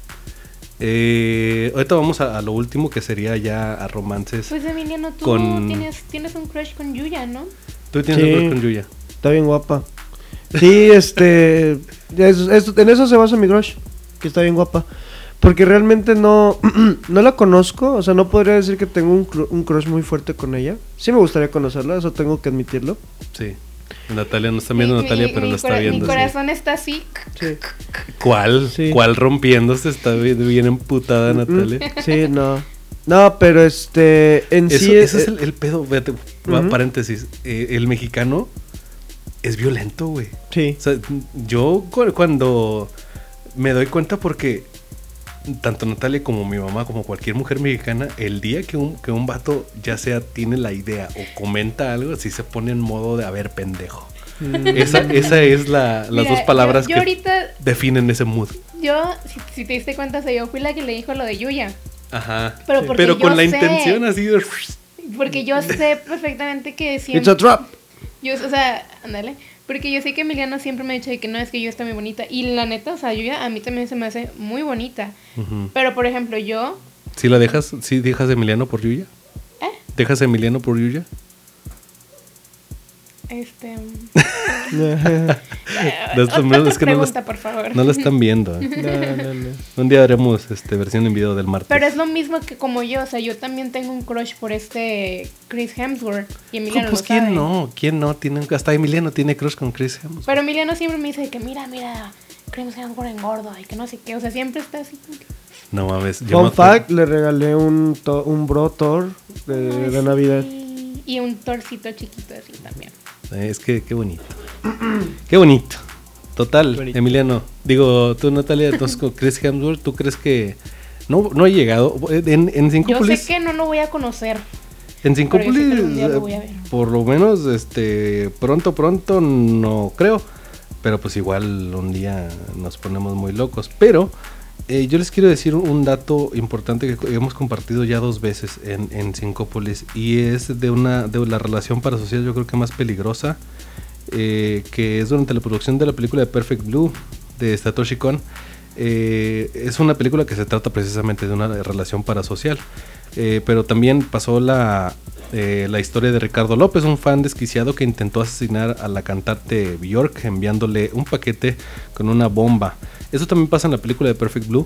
Eh, ahorita vamos a, a lo último, que sería ya a romances. Pues Emiliano, tú con... tienes, tienes un crush con Yuya, ¿no? Tú tienes sí, un crush con Yuya. Está bien guapa. Sí, este, es, es, en eso se basa mi crush, que está bien guapa. Porque realmente no, no la conozco, o sea, no podría decir que tengo un, cru- un crush muy fuerte con ella. Sí me gustaría conocerla, eso tengo que admitirlo. Sí. Natalia, no está viendo mi, Natalia, mi, pero mi lo está cora- viendo. Mi corazón sí. está así. Sí. ¿Cuál? Sí. ¿Cuál rompiéndose? Está bien, bien emputada, Natalia. Sí, no. No, pero este, en eso, sí... Ese es, es el, el pedo, fíjate, uh-huh. paréntesis, eh, el mexicano es violento, güey. Sí. O sea, yo cu- cuando me doy cuenta porque... tanto Natalia como mi mamá, como cualquier mujer mexicana, el día que un, que un vato ya sea tiene la idea o comenta algo, así se pone en modo de a ver, pendejo. Mm. Esa, esa es la, las Mira, dos palabras yo, yo que ahorita, definen ese mood. Yo, si, si te diste cuenta, o sea, yo fui la que le dijo lo de Yuya. Ajá. Pero, porque Pero con yo la sé, intención así de... Porque yo sé perfectamente que siempre... It's a trap. Yo, o sea, ándale. Porque yo sé que Emiliano siempre me ha dicho que no, es que Yuya está muy bonita. Y la neta, o sea, Yuya a mí también se me hace muy bonita. Uh-huh. Pero, por ejemplo, yo... ¿Sí la dejas? ¿Sí dejas a Emiliano por Yuya? ¿Eh? ¿Dejas a Emiliano por Yuya? Este... no, otra no, es que pregunta, no por favor. No lo están viendo. ¿eh? No, no, no. Un día haremos este, versión en video del martes. Pero es lo mismo que como yo, o sea, yo también tengo un crush por este Chris Hemsworth. Y Emiliano pues lo quién sabe. no, quién no, tiene, hasta Emiliano tiene crush con Chris Hemsworth. Pero Emiliano siempre me dice que mira, mira, Chris Hemsworth engordo y que no sé qué, o sea, siempre está así. No mames. Fun fact, le regalé un, to- un bro Thor de, Ay, de Navidad. Sí. Y un torcito chiquito así también. Es que qué bonito. Qué bonito. Total, bonito. Emiliano. Digo, tú, Natalia, entonces con Chris Hemsworth, ¿tú crees que no, no ha llegado? En, en Cincópolis. Yo sé que no lo voy a conocer. En Cincópolis, lo por lo menos, este, pronto, pronto, no creo. Pero pues igual un día nos ponemos muy locos. Pero eh, yo les quiero decir un dato importante que hemos compartido ya dos veces en, en Cincópolis. Y es de una de la relación parasocial, yo creo que más peligrosa. Eh, que es durante la producción de la película de Perfect Blue de Satoshi Kon. Eh, es una película que se trata precisamente de una relación parasocial. Eh, pero también pasó la eh, la historia de Ricardo López, un fan desquiciado que intentó asesinar a la cantante Björk enviándole un paquete con una bomba. Eso también pasa en la película de Perfect Blue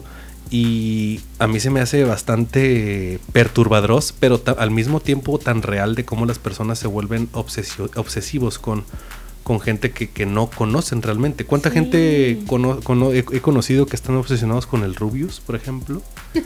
y a mí se me hace bastante perturbador, pero ta- al mismo tiempo tan real de cómo las personas se vuelven obsesio- obsesivos con, con gente que, que no conocen realmente. ¿Cuánta Sí. gente cono- cono- he, he conocido que están obsesionados con el Rubius, por ejemplo?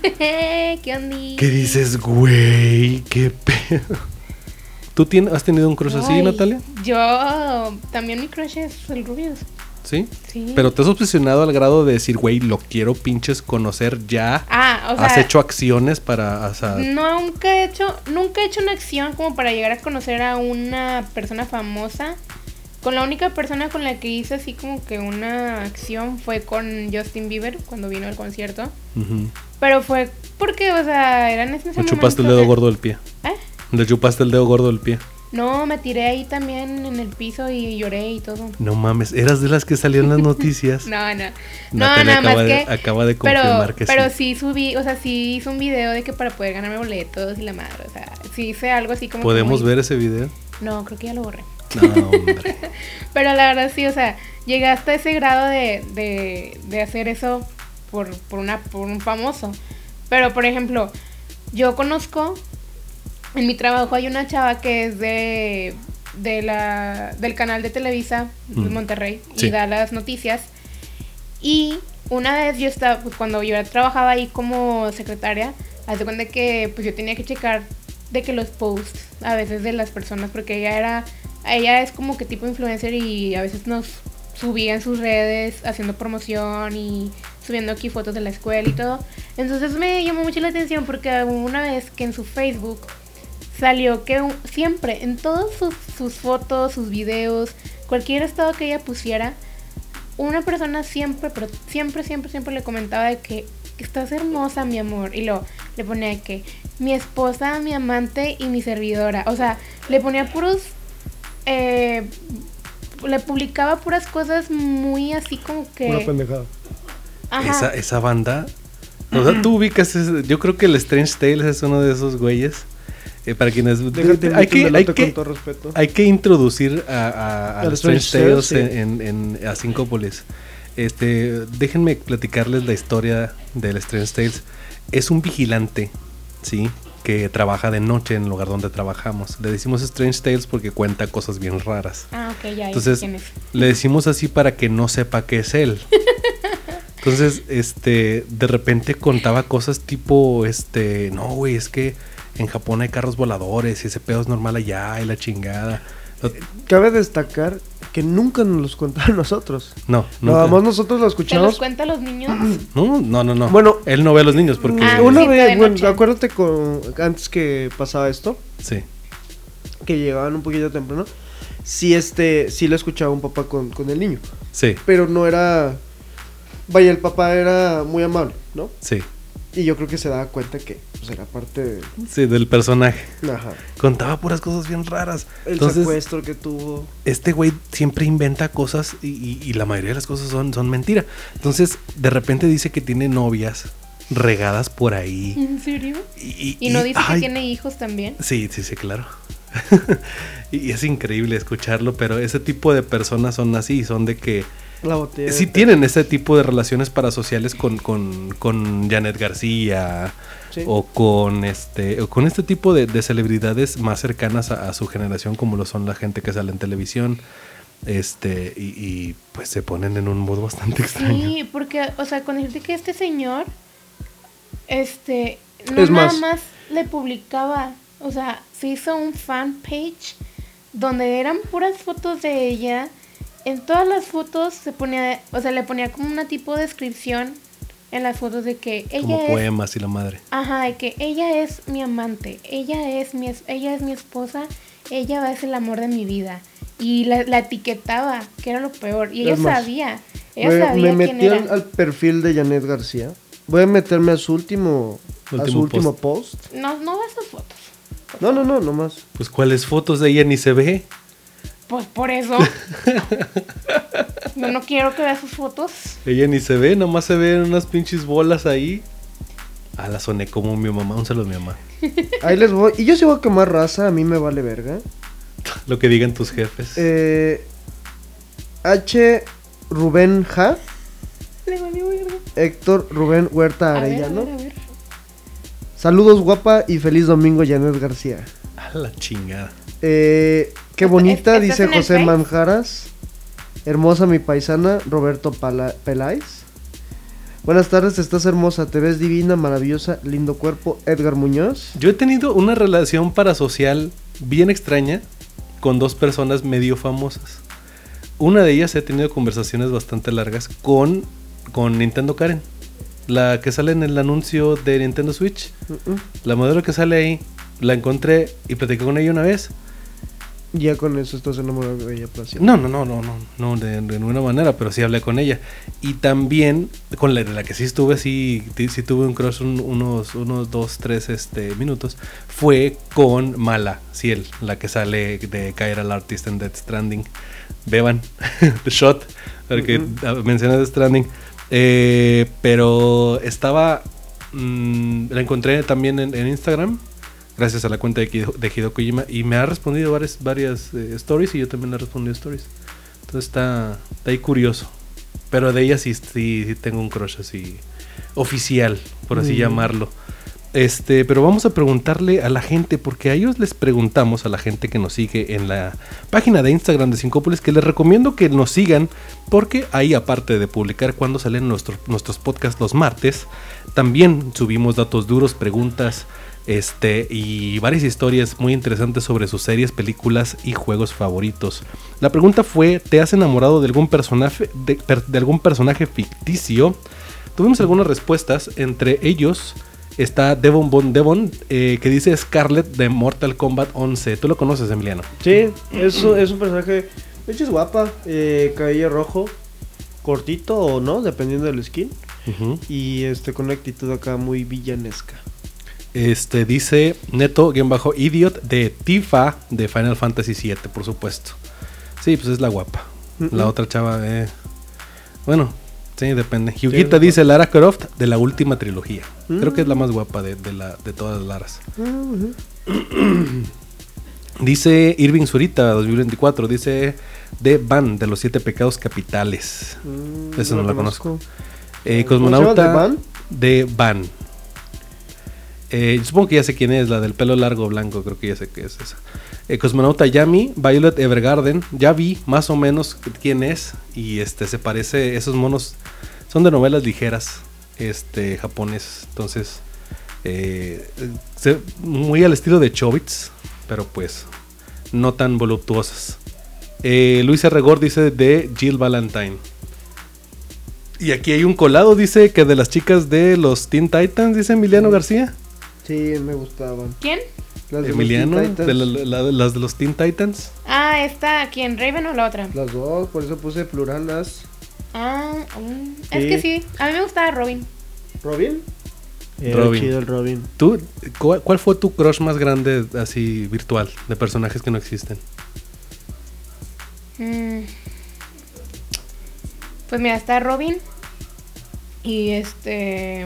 ¿Qué onda? ¿Qué dices, güey? ¿Qué pedo? ¿Tú tienes, has tenido un crush así, Ay, Natalia? Yo también mi crush es el Rubius. ¿Sí? Sí. Pero te has obsesionado al grado de decir, güey, lo quiero pinches conocer ya. Ah, o sea, ¿Has hecho acciones para, o sea, nunca he hecho, nunca he hecho una acción como para llegar a conocer a una persona famosa. Con la única persona con la que hice así como que una acción fue con Justin Bieber cuando vino al concierto. ujú, Pero fue porque, o sea, eran en ese le momento chupaste el dedo de- gordo del pie? ¿Eh? Le chupaste el dedo gordo del pie. No, me tiré ahí también en el piso y lloré y todo. No mames, eras de las que salían en las noticias. No, no. No, Natalia nada acaba más de, que... acaba de Pero, confirmar que pero sí. sí subí, o sea, sí hice un video de que para poder ganarme boletos y la madre, o sea, sí hice algo así como... que ¿Podemos muy- ver ese video? No, creo que ya lo borré. No, hombre. Pero la verdad sí, o sea, llegué hasta ese grado de, de, de hacer eso por, por, una, por un famoso. Pero, por ejemplo, yo conozco, en mi trabajo hay una chava que es de, de la, del canal de Televisa de Mm. Monterrey Sí. y da las noticias. Y una vez yo estaba, pues cuando yo trabajaba ahí como secretaria, haz de cuenta que pues yo tenía que checar de que los posts a veces de las personas, porque ella era, ella es como que tipo influencer y a veces nos subía en sus redes haciendo promoción y subiendo aquí fotos de la escuela y todo. Entonces me llamó mucho la atención porque hubo una vez que en su Facebook salió que un- siempre, en todas sus, sus fotos, sus videos, cualquier estado que ella pusiera, una persona siempre, pero siempre, siempre, siempre le comentaba de que, que estás hermosa, mi amor. Y luego le ponía que mi esposa, mi amante y mi servidora. O sea, le ponía puros... Eh, le publicaba puras cosas muy así como que... Una pendejada. Ajá. Esa, esa banda. O sea, tú ubicas. ese- yo creo que el Strange Tales es uno de esos güeyes. Eh, para quienes. Déjate hay, que, hay, con que, todo respeto. hay que introducir a, a, a Al Strange Strange Tales Tales, en, en, en- a Syncópolis. Este, déjenme platicarles la historia del Strange Tales. Es un vigilante, ¿sí? Que trabaja de noche en el lugar donde trabajamos. Le decimos Strange Tales porque cuenta cosas bien raras. Ah, ok, ya, ya sé Entonces, quién es. le decimos así para que no sepa qué es él. Entonces, este, de repente contaba cosas tipo, este, no, güey, es que en Japón hay carros voladores y ese pedo es normal allá y la chingada. Lo- Cabe destacar que nunca nos los contaron nosotros. No, Nada nunca. más nosotros lo ¿Te los escuchamos. cuenta a los niños? No, no, no, no. Bueno, él no ve a los niños porque... Ah, Una sí, de vez, bueno, noche. acuérdate con, antes que pasaba esto, Sí. que llegaban un poquito temprano, sí, este, sí lo escuchaba un papá con, con el niño, Sí, pero no era, vaya, el papá era muy amable, ¿no? sí. Y yo creo que se daba cuenta que pues, era parte de, Sí, del personaje. ajá, Contaba puras cosas bien raras. el Entonces, secuestro que tuvo. este güey siempre inventa cosas y, y- y la mayoría de las cosas son, son mentira. Entonces, de repente dice que tiene novias regadas por ahí. ¿En serio? Y, ¿Y no dice ay, que tiene hijos también? Sí, sí, sí, claro. Y es increíble escucharlo, pero ese tipo de personas son así, son de que La botella. sí de- tienen ese tipo de relaciones parasociales con, con, con Janet García Sí. o con este o con este tipo de, de celebridades más cercanas a, a su generación, como lo son la gente que sale en televisión. Este, y, y, pues se ponen en un mood bastante extraño. Sí, porque, o sea, con decirte que este señor, este, no Es nada más. más le publicaba, o sea, se hizo un fan page donde eran puras fotos de ella. En todas las fotos se ponía, o sea, le ponía como una tipo de descripción en las fotos de que ella Como es, poemas y la madre. ajá, de que ella es mi amante, ella es mi, es- ella es mi esposa, ella es el amor de mi vida. Y la, la etiquetaba, que era lo peor. Y ella Es más, sabía, ella Me, sabía me quién metí era. al, al perfil de Janet García. Voy a meterme a su último, a Último Pues su último post. No, no ve sus fotos. No, no, no, nomás. Pues cuáles fotos de ella ni se ve. Pues por eso. Yo no quiero que vea sus fotos. Ella ni se ve, nomás se ven unas pinches bolas ahí. Ah, la soné como mi mamá, un saludo a mi mamá. Ahí les voy. Y yo sí voy a quemar raza, a mí me vale verga. Lo que digan tus jefes. Eh, H. Rubén Ja. Le valió verga. Héctor Rubén Huerta A ver, a Arellano. ver, a ver. Saludos, guapa, y feliz domingo, Janet García. A la chingada. Eh, qué bonita, ¿Estás dice en el José Face? Manjaras. Hermosa mi paisana, Roberto Pala- Peláez. Buenas tardes, estás hermosa, te ves divina, maravillosa, lindo cuerpo, Edgar Muñoz. Yo he tenido una relación parasocial bien extraña con dos personas medio famosas. Una de ellas he tenido conversaciones bastante largas con, con Nintendo Karen. La que sale en el anuncio de Nintendo Switch. Uh-uh. La modelo que sale ahí. La encontré y platicé con ella una vez. Ya con eso estás enamorado de ella, Placia. No, no, no, no, no, no de, de ninguna manera, pero sí hablé con ella. Y también con la de la que sí estuve, sí, sí, sí tuve un crush un- unos, unos dos, tres este, minutos. Fue con Mala Ciel, la que sale de Chiral Artist en Death Stranding. Beban, The Shot, porque Ujú. mencioné Death Stranding. Eh, pero estaba, mm, la encontré también en, en Instagram. Gracias a la cuenta de, Kido- de Hideo Kojima. Y me ha respondido varias, varias eh, stories. Y yo también le he respondido stories. Entonces está, está ahí curioso. Pero de ella sí, sí, sí tengo un crush así oficial, por así Mm. llamarlo. Este, pero vamos a preguntarle a la gente, porque a ellos les preguntamos, a la gente que nos sigue en la página de Instagram de Cincópolis, que les recomiendo que nos sigan, porque ahí, aparte de publicar cuando salen nuestros, nuestros podcasts los martes, también subimos datos duros, preguntas, este, y varias historias muy interesantes sobre sus series, películas y juegos favoritos. La pregunta fue: ¿te has enamorado de algún personaje, de, per- de algún personaje ficticio? Tuvimos algunas respuestas, entre ellos está Devon Bon Devon, eh, que dice Scarlett de Mortal Kombat once. ¿Tú lo conoces, Emiliano? Sí, es, un- es un personaje. De hecho, es guapa. Eh, cabello rojo, cortito o no, dependiendo del skin. Ujú. Y este con una actitud acá muy villanesca. Este dice Neto-Idiot de Tifa de Final Fantasy siete, por supuesto. Sí, pues es la guapa. Mm-mm. La otra chava, eh, bueno, sí, depende. Sí, Huguita es dice Lara Croft de la última trilogía. Mm. Creo que es la más guapa de, de, la, de todas las Laras. Ujú. Dice Irving Zurita dos mil veinticuatro, dice de Van de los siete pecados capitales. Mm, Esa no la conozco. Eh, ¿Cómo se llama? cosmonauta ¿De Van? de Van. Eh, supongo que ya sé quién es, la del pelo largo blanco, creo que ya sé qué es esa. Eh, cosmonauta Yami, Violet Evergarden, ya vi más o menos quién es. Y este se parece, esos monos son de novelas ligeras, este, japonesas. Entonces, eh, se- muy al estilo de Chobits, pero pues no tan voluptuosas. Eh, Luis Arregor dice de Jill Valentine. Y aquí hay un colado, dice que de las chicas de los Teen Titans, dice Emiliano Sí. García. Sí, me gustaban. ¿Quién? Las de los Emiliano, Teen Titans. de la- la- las de los Teen Titans. Ah, esta, ¿quién? ¿Raven o la otra? Las dos, por eso puse plural las. Ah, mm, es Sí. que sí. A mí me gustaba Robin. ¿Robin? Era Robin. chido el Robin. ¿Tú, cu- ¿Cuál fue tu crush más grande así virtual de personajes que no existen? Mm. Pues mira, está Robin. Y este.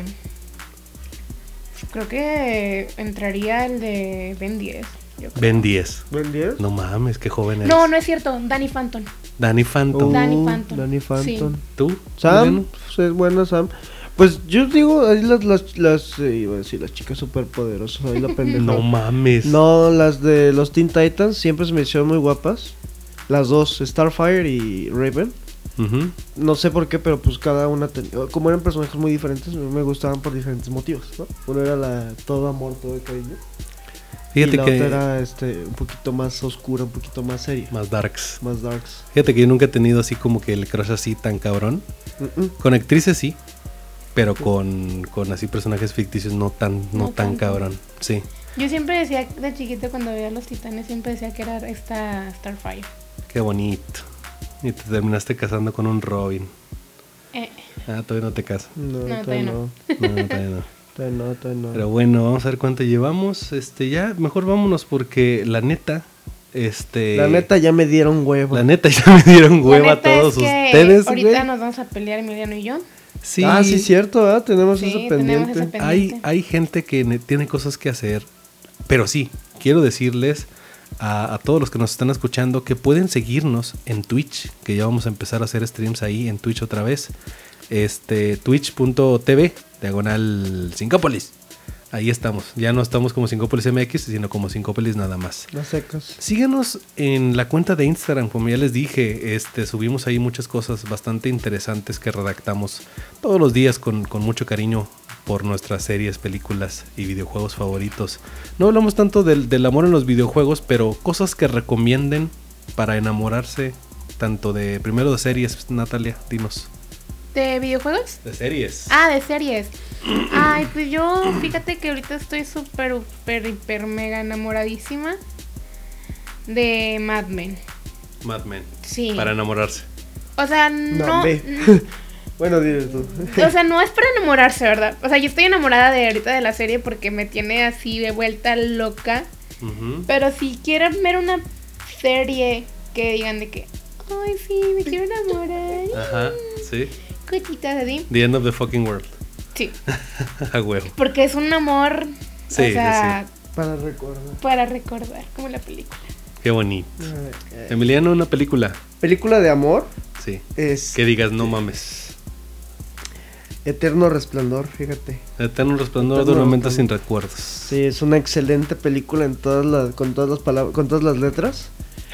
Creo que entraría el de Ben diez. yo creo. Ben diez. ¿Ben diez? No mames, qué joven eres. No, no es cierto. Danny Phantom. Danny Phantom. Oh, Danny Phantom. Danny Phantom. ¿Tú? Sam, Emiliano? pues es buena Sam. Pues yo digo, ahí las, las, las, eh, iba a decir, las chicas superpoderosas, ahí la pendeja. No mames. No, las de los Teen Titans siempre se me hicieron muy guapas. Las dos, Starfire y Raven. Ujú. No sé por qué, pero pues cada una tenía... Como eran personajes muy diferentes, me gustaban por diferentes motivos, ¿no? Uno era la todo amor, todo cariño. Fíjate y la que... otra era este, un poquito más oscura, un poquito más seria. Más darks. Más darks. Fíjate que yo nunca he tenido así como que el crush así tan cabrón. Mm-mm. Con actrices sí, pero con, con así personajes ficticios no tan, no, No tan tanto. cabrón. Sí, Yo siempre decía, de chiquito cuando veía a los titanes, siempre decía que era esta Starfire. qué bonito. Y te terminaste casando con un Robin. Eh, Ah, todavía no te casas. No, No, todavía todavía no. no. No, todavía no. Todavía no, todavía no. Pero bueno, vamos a ver cuánto llevamos. Este, ya, mejor vámonos porque la neta, este... La neta ya me dieron huevo. La neta ya me dieron la hueva a neta todos es que ustedes, ahorita güey. nos vamos a pelear Emiliano y yo. Sí, Ah, sí, cierto, ¿eh? Tenemos Sí, eso tenemos pendiente. eso pendiente. hay, hay gente que ne- tiene cosas que hacer, pero sí, quiero decirles a, a todos los que nos están escuchando que pueden seguirnos en Twitch, que ya vamos a empezar a hacer streams ahí en Twitch otra vez. Este, twitch punto tv, diagonal Sincópolis. Ahí estamos. Ya no estamos como Sincópolis M X, sino como Sincópolis nada más. Las secas. Síguenos en la cuenta de Instagram, como ya les dije, este, subimos ahí muchas cosas bastante interesantes que redactamos todos los días con, con mucho cariño por nuestras series, películas y videojuegos favoritos. No hablamos tanto del, del amor en los videojuegos, pero cosas que recomienden para enamorarse, tanto de, primero de series, Natalia, dinos. ¿De videojuegos? De series. Ah, de series. Ay, pues yo, fíjate que ahorita estoy súper, súper, hiper, mega enamoradísima de Mad Men. Mad Men. Sí. Para enamorarse. O sea, No, no... ve. Bueno, dile tú. O sea, no es para enamorarse, ¿verdad? O sea, yo estoy enamorada de ahorita de la serie porque me tiene así de vuelta loca. Ujú. Pero si quieren ver una serie que digan de que, ay, sí, me quiero enamorar. Ajá, sí. Cositas así. The End of the Fucking World. Sí. A huevo. Porque es un amor, Sí, o sea, Para recordar. para recordar, como la película. Qué bonito. Eh, Emiliano, una película. Película de amor Sí. es Que digas, no mames. Eterno Resplandor, fíjate. Eterno resplandor de Eterno una mente Resplandor. sin recuerdos. Sí, es una excelente película en todas las, con todas las palabras, con todas las letras.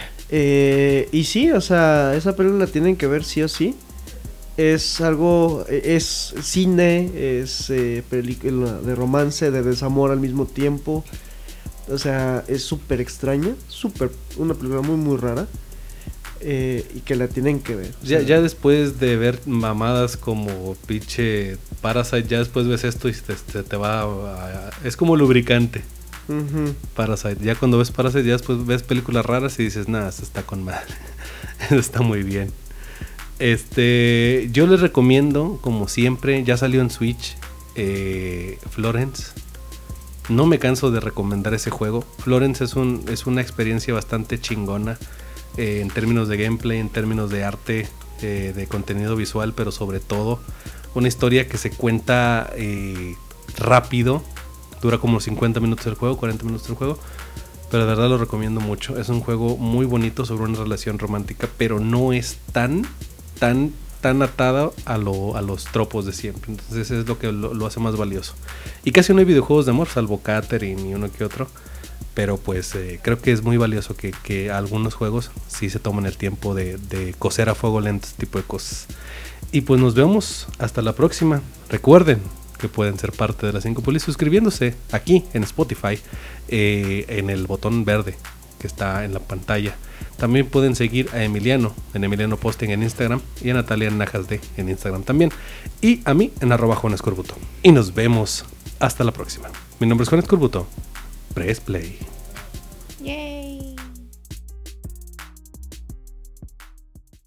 Eh, y sí, o sea, esa película la tienen que ver sí o sí. Es algo, es cine, es eh, película de romance, de desamor al mismo tiempo. O sea, es súper extraña, súper, una película muy muy rara. Eh, y que la tienen que ver. O Ya, sea, ya después de ver mamadas como pinche Parasite, ya después ves esto y te, te, te va a, a- es como lubricante. ujú. Parasite. Ya cuando ves Parasite, ya después ves películas raras y dices, nada, esto está con madre. Está muy bien. Este, yo les recomiendo, como siempre, ya salió en Switch, eh, Florence. No me canso de recomendar ese juego. Florence es, un, es una experiencia bastante chingona eh, en términos de gameplay, en términos de arte, eh, de contenido visual, pero sobre todo una historia que se cuenta eh, rápido. Dura como cincuenta minutos el juego, cuarenta minutos el juego. Pero de verdad lo recomiendo mucho. Es un juego muy bonito sobre una relación romántica, pero no es tan, tan, tan atado a, lo, a los tropos de siempre. Entonces es lo que lo, lo hace más valioso. Y casi no hay videojuegos de amor, salvo Catherine y uno que otro. Pero pues eh, creo que es muy valioso que, que algunos juegos sí se tomen el tiempo de, de cocer a fuego lento este tipo de cosas. Y pues nos vemos hasta la próxima. Recuerden que pueden ser parte de la Sincópolis suscribiéndose aquí en Spotify, eh, en el botón verde que está en la pantalla. También pueden seguir a Emiliano en Emiliano Posting en Instagram y a Natalia Najasde en Instagram también. Y a mí en arroba Juan Escorbuto. Y nos vemos hasta la próxima. Mi nombre es Juan Escorbuto. Press Play.